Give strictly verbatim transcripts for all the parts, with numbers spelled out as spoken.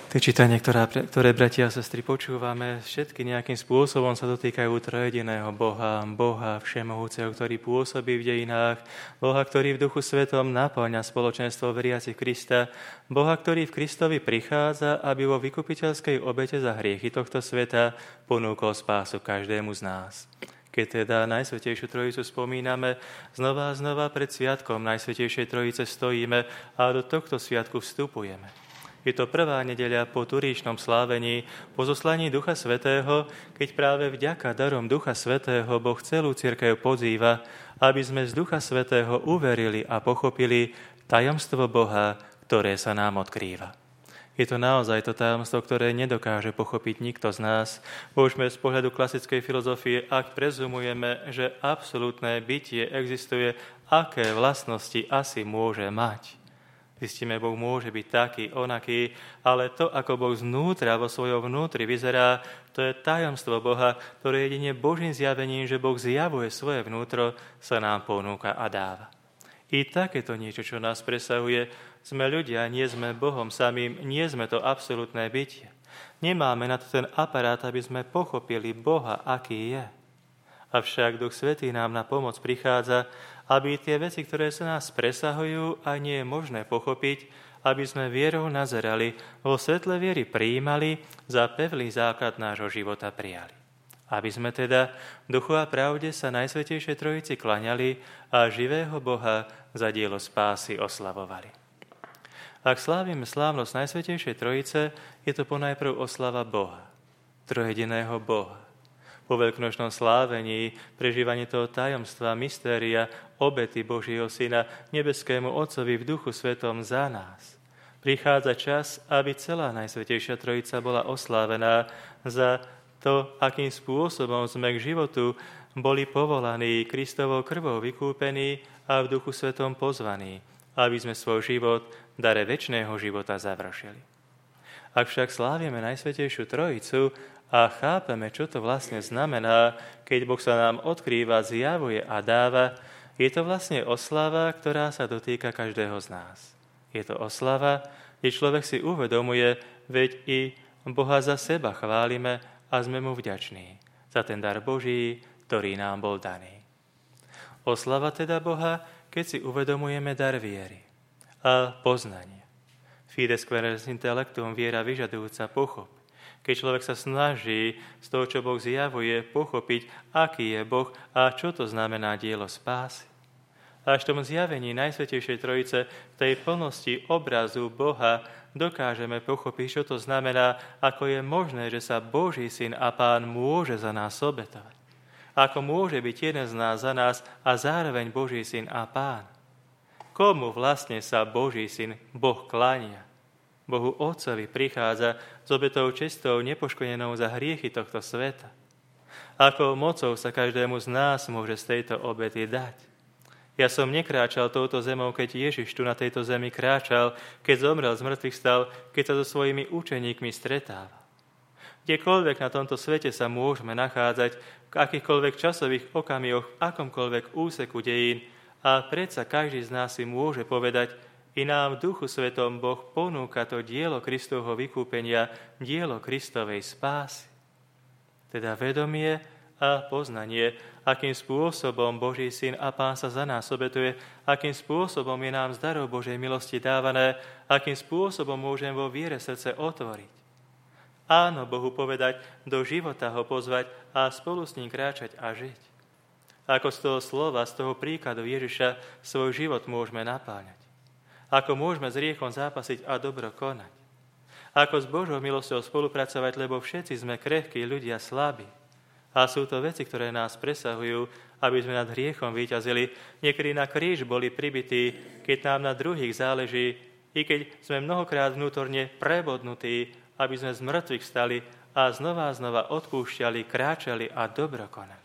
Tie čítania, ktoré, ktoré bratia a sestry počúvame, všetky nejakým spôsobom sa dotýkajú trojediného Boha, Boha všemohúceho, ktorý pôsobí v dejinách, Boha, ktorý v Duchu Svetom naplňa spoločenstvo veriacich Krista, Boha, ktorý v Kristovi prichádza, aby vo vykupiteľskej obete za hriechy tohto sveta ponúkol spásu každému z nás. Keď teda Najsvätejšiu Trojicu spomíname, znova a znova pred sviatkom Najsvätejšej Trojice stojíme a do tohto sviatku vstupujeme. Je to prvá nedeľa po turíčnom slávení, po zoslaní Ducha Svätého, keď práve vďaka darom Ducha Svätého Boh celú cirkev pozýva, aby sme z Ducha Svätého uverili a pochopili tajomstvo Boha, ktoré sa nám odkrýva. Je to naozaj to tajomstvo, ktoré nedokáže pochopiť nikto z nás. Môžeme z pohľadu klasickej filozofie, ak prezumujeme, že absolútne bytie existuje, aké vlastnosti asi môže mať. Zistíme, Boh môže byť taký, onaký, ale to, ako Boh znútra vo svojom vnútri vyzerá, to je tajomstvo Boha, ktoré jedine Božím zjavením, že Boh zjavuje svoje vnútro, sa nám ponúka a dáva. I takéto niečo, čo nás presahuje, sme ľudia, nie sme Bohom samým, nie sme to absolútne bytie. Nemáme na to ten aparát, aby sme pochopili Boha, aký je. Avšak Duch Svätý nám na pomoc prichádza, aby tie veci, ktoré sa nás presahujú a nie je možné pochopiť, aby sme vierou nazerali, vo svetle viery prijímali, za pevný základ nášho života prijali. Aby sme teda v duchu a pravde sa Najsvätejšej Trojici klaňali a živého Boha za dielo spásy oslavovali. Ak slávime slávnosť Najsvätejšej Trojice, je to ponajprv oslava Boha, trojjediného Boha. Po veľkonočnom slávení, prežívanie toho tajomstva, mystéria, obety Božieho Syna, nebeskému Otcovi v Duchu Svetom za nás. Prichádza čas, aby celá Najsvätejšia Trojica bola oslávená za to, akým spôsobom sme k životu boli povolaní, Kristovou krvou vykúpení a v Duchu Svetom pozvaní, aby sme svoj život v dare večného života završili. Ak však slávime Najsvätejšiu Trojicu a chápeme, čo to vlastne znamená, keď Boh sa nám odkrýva, zjavuje a dáva, je to vlastne oslava, ktorá sa dotýka každého z nás. Je to oslava, kde človek si uvedomuje, veď i Boha za seba chválime a sme mu vďační za ten dar Boží, ktorý nám bol daný. Oslava teda Boha, keď si uvedomujeme dar viery a poznanie. Fides queres intellectum, viera vyžadujúca pochop. Keď človek sa snaží z toho, čo Boh zjavuje, pochopiť, aký je Boh a čo to znamená dielo spásy. Až v tom zjavení Najsvätejšej Trojice, v tej plnosti obrazu Boha, dokážeme pochopiť, čo to znamená, ako je možné, že sa Boží Syn a Pán môže za nás obetovať. Ako môže byť jeden z nás za nás a zároveň Boží Syn a Pán. Komu vlastne sa Boží Syn, Boh kláňa? Bohu Otcovi prichádza s obetou čistou, nepoškodenou za hriechy tohto sveta. Akou mocou sa každému z nás môže z tejto obety dať? Ja som nekráčal touto zemou, keď Ježiš tu na tejto zemi kráčal, keď zomrel, z mŕtvych stal, keď sa so svojimi učeníkmi stretával. Kdekoľvek na tomto svete sa môžeme nachádzať, v akýchkoľvek časových okamihoch, v akomkoľvek úseku dejín, a predsa každý z nás si môže povedať, i nám v Duchu Svetom Boh ponúka to dielo Kristovho vykúpenia, dielo Kristovej spásy. Teda vedomie a poznanie, akým spôsobom Boží Syn a Pán sa za nás obetuje, akým spôsobom je nám z darov Božej milosti dávané, akým spôsobom môžem vo viere srdce otvoriť. Áno, Bohu povedať, do života ho pozvať a spolu s ním kráčať a žiť. Ako z toho slova, z toho príkladu Ježiša svoj život môžeme napáľať. Ako môžeme s hriechom zápasiť a dobro konať. Ako s Božou milosťou spolupracovať, lebo všetci sme krehkí ľudia slabí. A sú to veci, ktoré nás presahujú, aby sme nad hriechom víťazili. Niekedy na kríž boli pribití, keď nám na druhých záleží, i keď sme mnohokrát vnútorne prebodnutí, aby sme z mŕtvych stali a znova a znova odpúšťali, kráčali a dobro konali.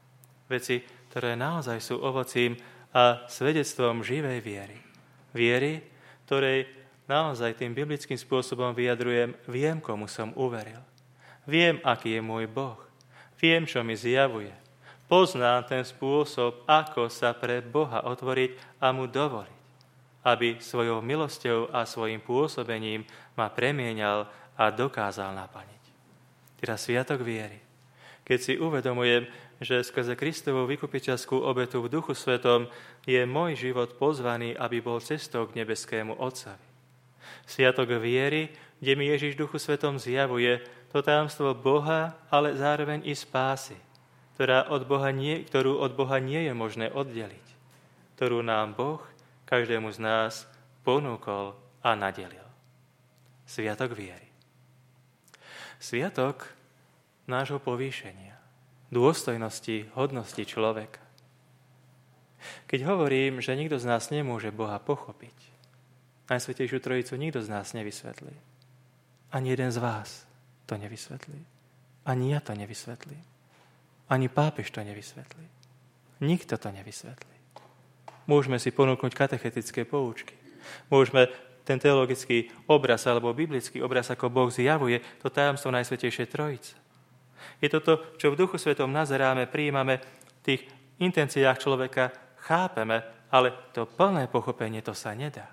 Veci, ktoré naozaj sú ovocím a svedectvom živej viery. Viery, ktorej naozaj tým biblickým spôsobom vyjadrujem, viem, komu som uveril. Viem, aký je môj Boh. Viem, čo mi zjavuje. Poznám ten spôsob, ako sa pre Boha otvoriť a mu dovoliť. aby svojou milosťou a svojim pôsobením ma premieňal a dokázal naplniť. Teda sviatok viery. Keď si uvedomujem, že skrze Kristovú vykupiteľskú obetu v Duchu Svetom je môj život pozvaný, aby bol cestou k nebeskému Otcovi. Sviatok viery, kde mi Ježiš v Duchu Svetom zjavuje to tajomstvo Boha, ale zároveň i spásy, ktorá od Boha nie, ktorú od Boha nie je možné oddeliť, ktorú nám Boh každému z nás ponúkol a nadelil. Sviatok viery. Sviatok nášho povýšenia, dôstojnosti, hodnosti človeka. Keď hovorím, že nikto z nás nemôže Boha pochopiť, Najsvätejšiu Trojicu nikto z nás nevysvetlí. Ani jeden z vás to nevysvetlí. Ani ja to nevysvetlím. Ani pápež to nevysvetlí. Nikto to nevysvetlí. Môžeme si ponúknuť katechetické poučky. Môžeme ten teologický obraz alebo biblický obraz, ako Boh zjavuje to tajomstvo Najsvätejšej Trojice. Je to to, čo v Duchu Svetom nazeráme, prijímame, v tých intenciách človeka chápeme, ale to plné pochopenie to sa nedá.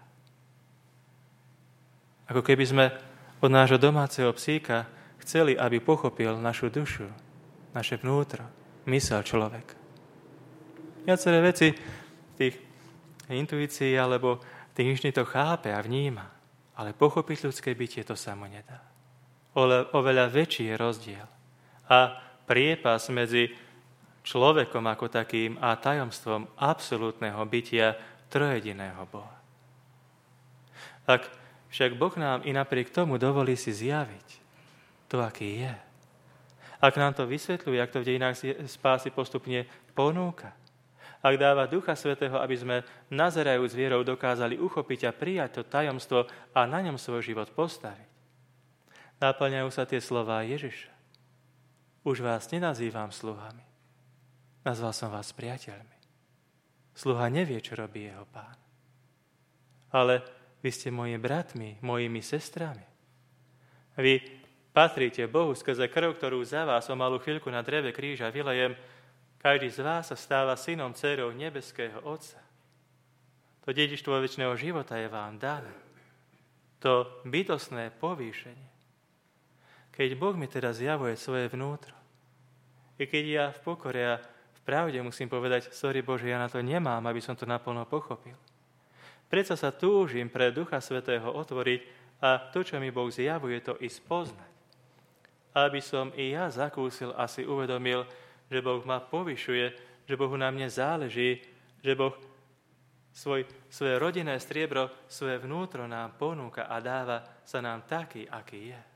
Ako keby sme od nášho domáceho psíka chceli, aby pochopil našu dušu, naše vnútro, mysel človeka. Viaceré veci tých intuícií alebo tých inštinktov chápe a vníma, ale pochopiť ľudské bytie to samo nedá. Ole, oveľa väčší je rozdiel a priepas medzi človekom ako takým a tajomstvom absolútneho bytia trojediného Boha. Ak však Boh nám i napriek tomu dovolí si zjaviť to, aký je. Ak nám to vysvetľuje, ak to v dejinách spásy postupne ponúka, ak dáva Ducha Svätého, aby sme nazerajúc vierou dokázali uchopiť a prijať to tajomstvo a na ňom svoj život postaviť, naplňajú sa tie slová Ježiša. Už vás nenazývam sluhami, nazval som vás priateľmi. Sluha nevie, čo robí jeho pán. Ale vy ste moji bratmi, mojimi sestrami. Vy patríte Bohu skrze krv, ktorú za vás o malú chvíľku na dreve kríža vylejem. Každý z vás sa stáva synom, dcérou nebeského Otca. To dedičstvo večného života je vám dané. To bytostné povýšenie. Keď Boh mi teda zjavuje svoje vnútro, i keď ja v pokore a v pravde musím povedať, sorry Bože, ja na to nemám, aby som to naplno pochopil. Predsa sa túžim pre Ducha Svätého otvoriť a to, čo mi Boh zjavuje, to i spoznať. Aby som i ja zakúsil a si uvedomil, že Boh ma povyšuje, že Bohu na mne záleží, že Boh svoj, svoje rodinné striebro, svoje vnútro nám ponúka a dáva sa nám taký, aký je.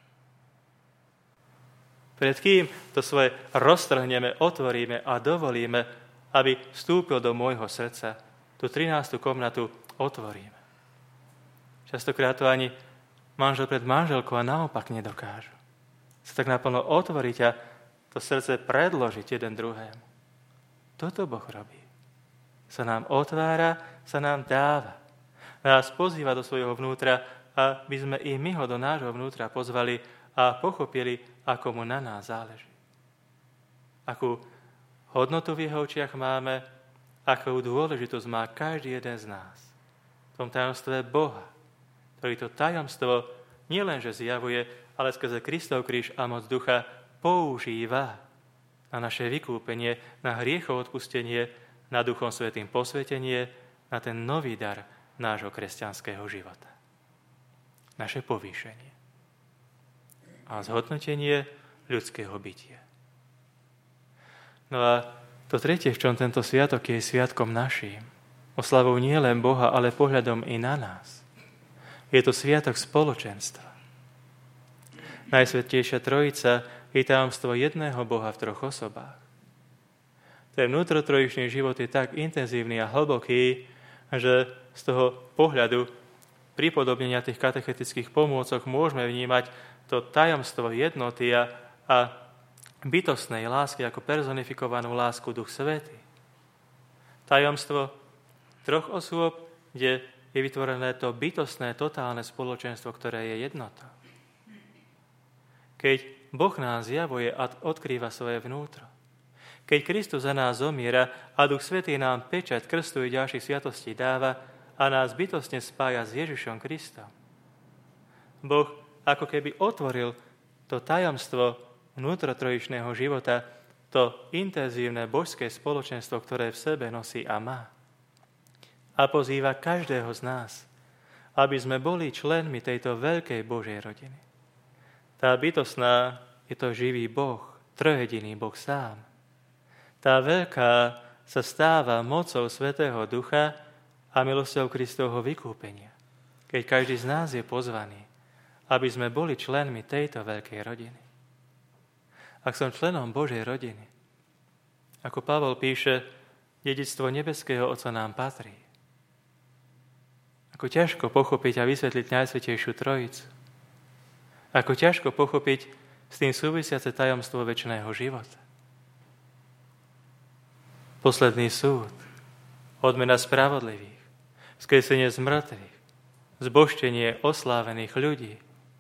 Pred kým to svoje roztrhneme, otvoríme a dovolíme, aby vstúpil do môjho srdca, tú trinástu komnatu otvoríme. Častokrát to ani manžel pred manželkou a naopak nedokážu. Sa tak naplno otvoriť a to srdce predložiť jeden druhému. Toto Boh robí. Sa nám otvára, sa nám dáva. Nás pozýva do svojho vnútra, aby sme i my ho do nášho vnútra pozvali a pochopili, ako mu na nás záleží. Akú hodnotu v jeho očiach máme, akú dôležitosť má každý jeden z nás. V tom tajomstve Boha, ktorý to tajomstvo nielenže zjavuje, ale skrze Kristov kríž a moc Ducha používa na naše vykúpenie, na hriechov odpustenie, na Duchom Svätým posvetenie, na ten nový dar nášho kresťanského života. Naše povýšenie a zhodnotenie ľudského bytia. No a to tretie, v čom tento sviatok je sviatkom naším, oslavou nie len Boha, ale pohľadom i na nás. Je to sviatok spoločenstva. Najsvätejšia Trojica je tajomstvo jedného Boha v troch osobách. Ten vnútrotrojičný život je tak intenzívny a hlboký, že z toho pohľadu pripodobnenia tých katechetických pomôcok môžeme vnímať to tajomstvo jednoty a, a bytostnej lásky ako personifikovanú lásku Duch Svätý. Tajomstvo troch osôb, kde je vytvorené to bytostné, totálne spoločenstvo, ktoré je jednota. Keď Boh nám zjavuje a odkrýva svoje vnútro, keď Kristus za nás zomiera a Duch Svätý nám pečať krstu i ďalších sviatostí dáva, a nás bytostne spája s Ježišom Kristom. Boh ako keby otvoril to tajomstvo vnútrotrojičného života, to intenzívne božské spoločenstvo, ktoré v sebe nosí a má. A pozýva každého z nás, aby sme boli členmi tejto veľkej Božej rodiny. Tá bytostná je to živý Boh, trojjediný Boh sám. Tá veľká sa stáva mocou Svätého Ducha a milosťou Kristovho vykúpenia, keď každý z nás je pozvaný, aby sme boli členmi tejto veľkej rodiny. Ak som členom Božej rodiny, ako Pavol píše, dedičstvo nebeského Otca nám patrí. Ako ťažko pochopiť a vysvetliť Najsvätejšiu Trojicu. Ako ťažko pochopiť s tým súvisiace tajomstvo večného života. Posledný súd, odmena spravodlivých, vzkriesenie z mŕtvych, zbožtenie oslávených ľudí.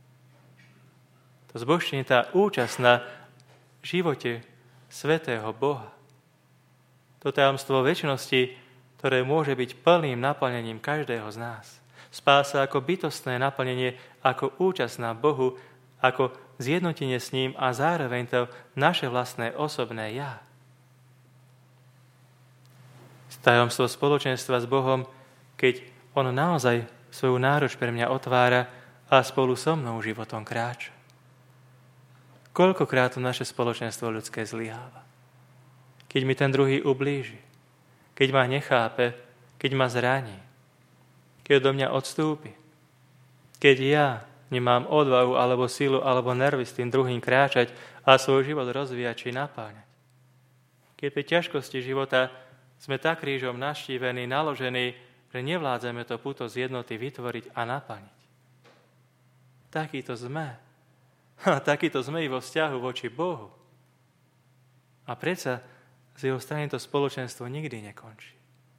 To zbožtenie, tá účasť na živote svätého Boha. To tajomstvo večnosti, ktoré môže byť plným naplnením každého z nás. Spása ako bytostné naplnenie, ako účasť na Bohu, ako zjednotenie s ním a zároveň to naše vlastné osobné ja. Tajomstvo spoločenstva s Bohom, keď on naozaj svoju náruč pre mňa otvára a spolu so mnou životom kráča. Koľkokrát to naše spoločenstvo ľudské zlyháva. Keď mi ten druhý ublíži, keď ma nechápe, keď ma zraní, keď do mňa odstúpi, keď ja nemám odvahu alebo silu alebo nervy s tým druhým kráčať a svoj život rozvíjať či napáňať. Keď pri ťažkosti života sme tak krížom naštívení, naložení, že nevládzeme to puto z jednoty vytvoriť a naplniť. Takýto sme. A takýto sme i vo vzťahu voči Bohu. A predsa z jeho strany to spoločenstvo nikdy nekončí.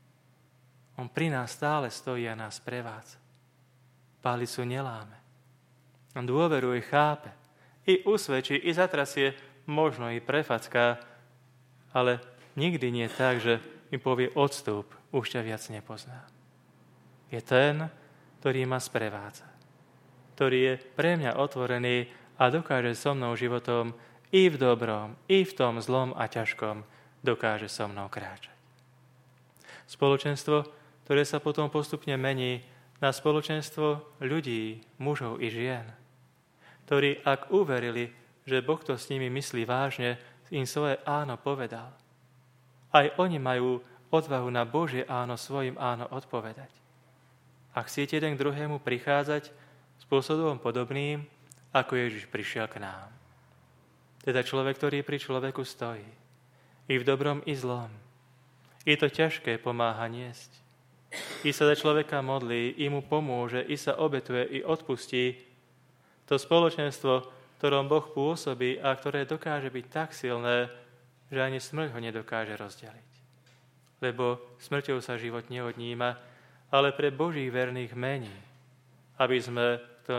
On pri nás stále stojí a nás prevádza. Pálicu neláme. On dôveruje, chápe. I usvedčí, i zatrasie, možno i prefacká, ale nikdy nie tak, že mi povie odstup, už ťa viac nepoznám. Je ten, ktorý ma sprevádza, ktorý je pre mňa otvorený a dokáže so mnou životom i v dobrom, i v tom zlom a ťažkom dokáže so mnou kráčať. Spoločenstvo, ktoré sa potom postupne mení na spoločenstvo ľudí, mužov i žien, ktorí, ak uverili, že Boh to s nimi myslí vážne, im svoje áno povedal. Aj oni majú odvahu na Božie áno svojim áno odpovedať. A chcete jeden k druhému prichádzať spôsobom podobným, ako Ježiš prišiel k nám. Teda človek, ktorý pri človeku stojí. I v dobrom, i zlom. I to ťažké pomáha niesť. I sa za človeka modlí, i mu pomôže, i sa obetuje, i odpustí. To spoločenstvo, v ktorom Boh pôsobí a ktoré dokáže byť tak silné, že ani smrť ho nedokáže rozdeliť. Lebo smrťou sa život neodníma, ale pre Božích verných mení, aby sme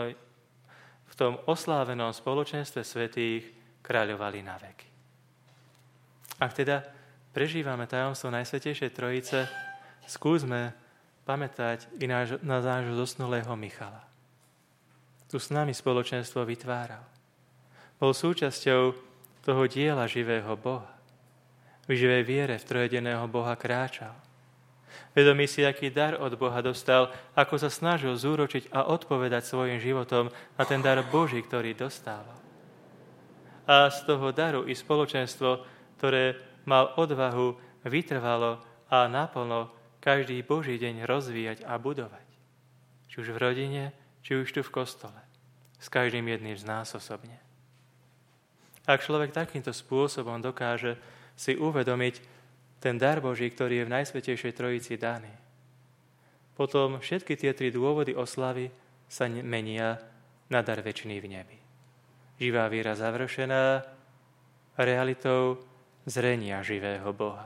v tom oslávenom spoločenstve svätých kráľovali na veky. Ak teda prežívame tajomstvo Najsvätejšej Trojice, skúsme pamätať i na nášho zosnulého Michala. Tu s nami spoločenstvo vytváral. Bol súčasťou toho diela živého Boha. V živej viere v trojjediného Boha kráčal. Vedomí si, aký dar od Boha dostal, ako sa snažil zúročiť a odpovedať svojim životom na ten dar Boží, ktorý dostával. A z toho daru i spoločenstvo, ktoré mal odvahu, vytrvalo a naplno každý Boží deň rozvíjať a budovať. Či už v rodine, či už tu v kostole. S každým jedným z nás osobne. Ak človek takýmto spôsobom dokáže si uvedomiť ten dar Boží, ktorý je v Najsvätejšej Trojici daný, potom všetky tie tri dôvody oslavy sa menia na dar večný v nebi. Živá viera završená realitou zrenia živého Boha.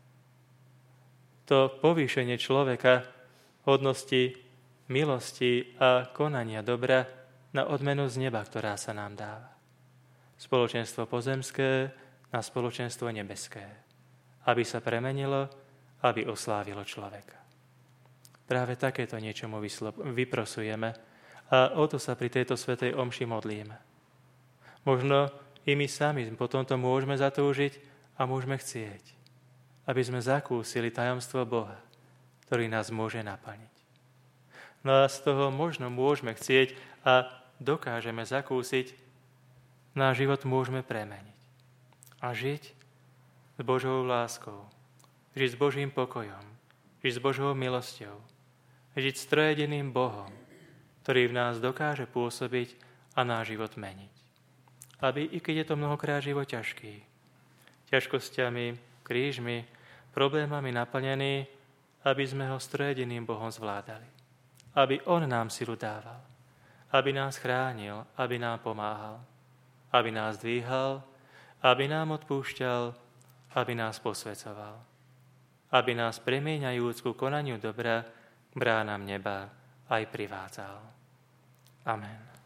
To povýšenie človeka hodnosti, milosti a konania dobra na odmenu z neba, ktorá sa nám dáva. Spoločenstvo pozemské na spoločenstvo nebeské, aby sa premenilo, aby oslávilo človeka. Práve takéto niečo mu vyprosujeme a o to sa pri tejto svätej omši modlíme. Možno i my sami potom to môžeme zatúžiť a môžeme chcieť, aby sme zakúsili tajomstvo Boha, ktorý nás môže naplniť. No a z toho možno môžeme chcieť a dokážeme zakúsiť, náš život môžeme premeniť a žiť s Božou láskou, žiť s Božím pokojom, žiť s Božou milosťou, žiť s trojediným Bohom, ktorý v nás dokáže pôsobiť a náš život meniť. Aby, i keď je to mnohokrát život ťažký, ťažkosťami, krížmi, problémami naplnený, aby sme ho s trojediným Bohom zvládali. Aby on nám silu dával, aby nás chránil, aby nám pomáhal, aby nás dvíhal, aby nám odpúšťal, aby nás posväcoval, aby nás premieňajúc ku konaniu dobra k bránam neba aj privádzal. Amen.